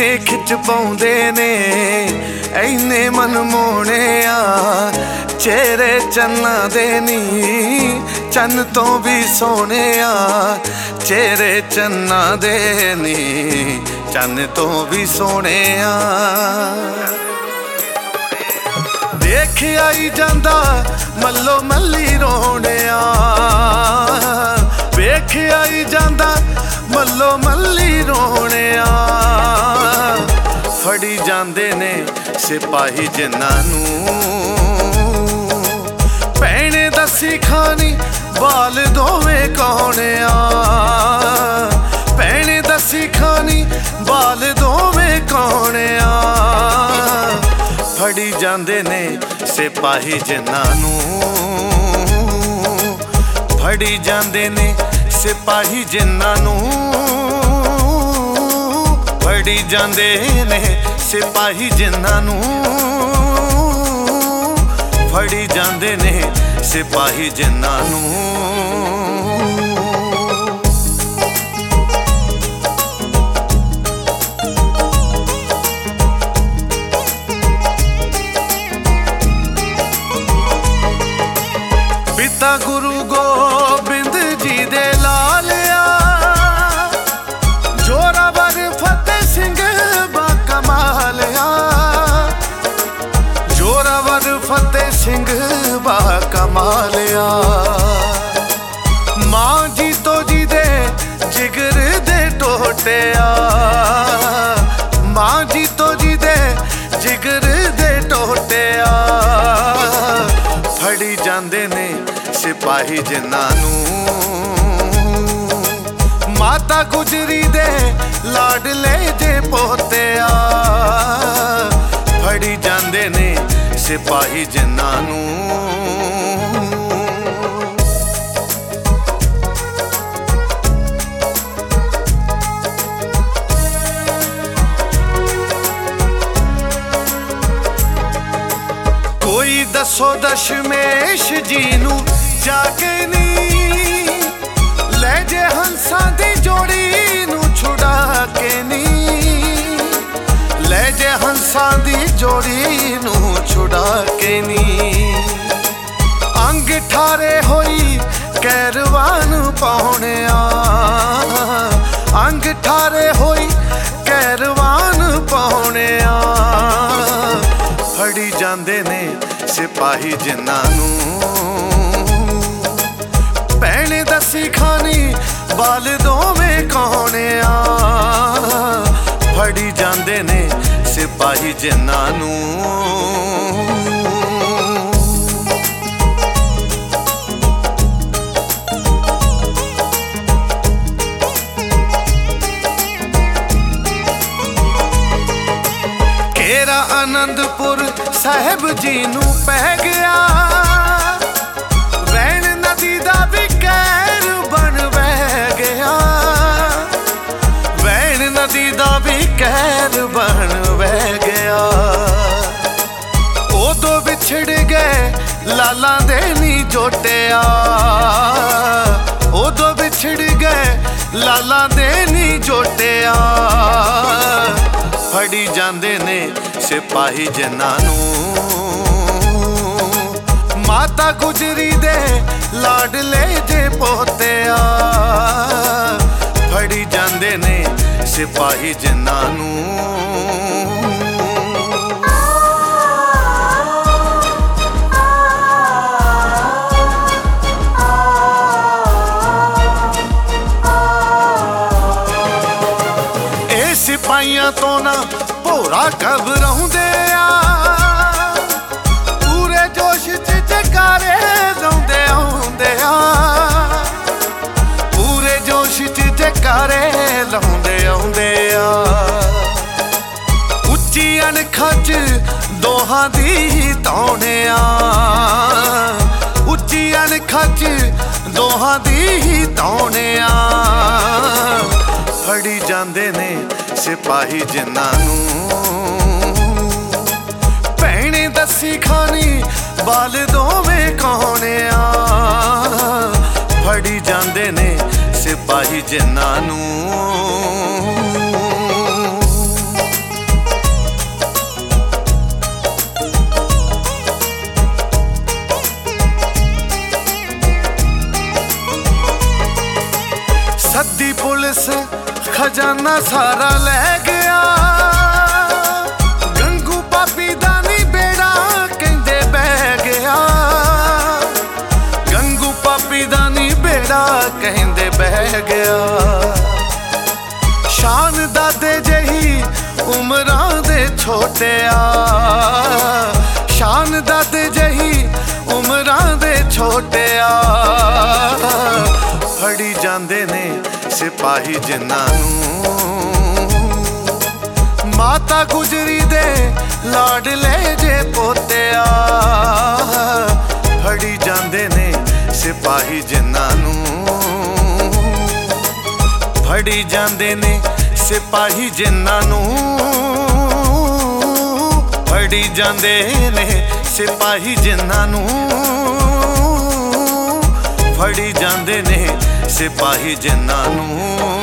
सीने खिच पाउंदे ने ऐने मनमोहणे आ चेहरे चन्ना दे नी चन्न तो भी सोहणे आ चेहरे चन्ना दे नी चन्न तो भी सोहणे आ देख आई जांदा मल्लो मल्ली रोने वेख आई जांदा मल्लो मल्ली रोने फड़ी जांदे ने सिपाही जिन्हां नूं भैणे दसी खानी बाल दोवें कौने भैणे दसी खानी बाल दोवें कौने फड़ी जांदे ने सिपाही जिन्हां नूं फड़ी जांदे ने सिपाही जिन्हां नूं फड़ी जांदे ने सिपाही जिन्हां नूं फड़ी जांदे ने सिपाही जिन्हां नूं पिता गुरु गोबिंद जी दे लालिया जोरावर फतेह सिंह बा कमालिया जोरावर फतेह सिंह बा कमालिया मां जी तो जी दे जिगर दे टोटिया मां जी तो जी दे जिगर दे टोटिया फड़ी जांदे ने सिपाही जिन्हां नूं माता गुजरी दे लाडले जे पोतिया फड़ी जांदे ने सिपाही जिन्हां नूं कोई दसो दशमेश जी नूं जाके नी ले जे हंसां दी जोड़ी नूं छुड़ा के नी ले जे हंसां दी जोड़ी नूं छुड़ा के नी अंग ठारे होई कैरवान पाउणे अंग ठारे होई कैरवान पाउणे फड़ी जांदे ने सिपाही जिन्हां नूं भैणे दसी खानी बाल दोवें कौने फड़ी जांदे ने सिपाही जिन्हां नूं घेरा आनंदपुर साहिब जी नूं पै गया वैण नदी दा भी कहर बन बह गया वैण नदी दा भी कहर बन बह गया उदों बिछड़ गए लालां दे नी जोटिया उदों बिछड़ गए लालां दे नी जोटिया फड़ी जांदे ने सिपाही जिन्हां नूं माता गुजरी दे लाडले जे पोतिया फड़ी जांदे ने सिपाही जिन्हां नूं सिपाहियां तो ना भोरा घबराउंदे पूरे जोश च जकारे लाउंदे आउंदे पूरे जोश च जकारे लाउंदे आउंदे उच्ची अणखां च दोहां दी तौणे उच्ची अणखां च दोहां दी तौणे फड़ी जांदे ने सिपाही जिन्हां नूं भैणे दसी खानी बाल दोवें कौने फड़ी जांदे ने सिपाही जिन्हां नूं ਗਿਆ। ਸ਼ਾਨ ਦਾਦੇ ਜਿਹੀ ਉਮਰਾਂ ਦੇ ਛੋਟਿਆ, ਸ਼ਾਨ ਦਾਦੇ ਜਿਹੀ ਉਮਰਾਂ ਦੇ ਛੋਟਿਆ। ਫੜੀ ਜਾਂਦੇ ਨੇ ਸਿਪਾਹੀ ਜਿਨ੍ਹਾਂ ਨੂੰ, ਮਾਤਾ ਗੁਜਰੀ ਦੇ ਲਾਡਲੇ ਜੇ ਪੋਤਿਆ। ਫੜੀ ਜਾਂਦੇ ਨੇ ਸਿਪਾਹੀ ਜਿਨ੍ਹਾਂ ਨੂੰ, ਫੜੀ ਜਾਂਦੇ ਨੇ ਸਿਪਾਹੀ ਜਿਨ੍ਹਾਂ ਨੂੰ, ਫੜੀ ਜਾਂਦੇ ਨੇ ਸਿਪਾਹੀ ਜਿਨ੍ਹਾਂ ਨੂੰ, ਫੜੀ ਜਾਂਦੇ ਨੇ ਸਿਪਾਹੀ ਜਿਨ੍ਹਾਂ ਨੂੰ।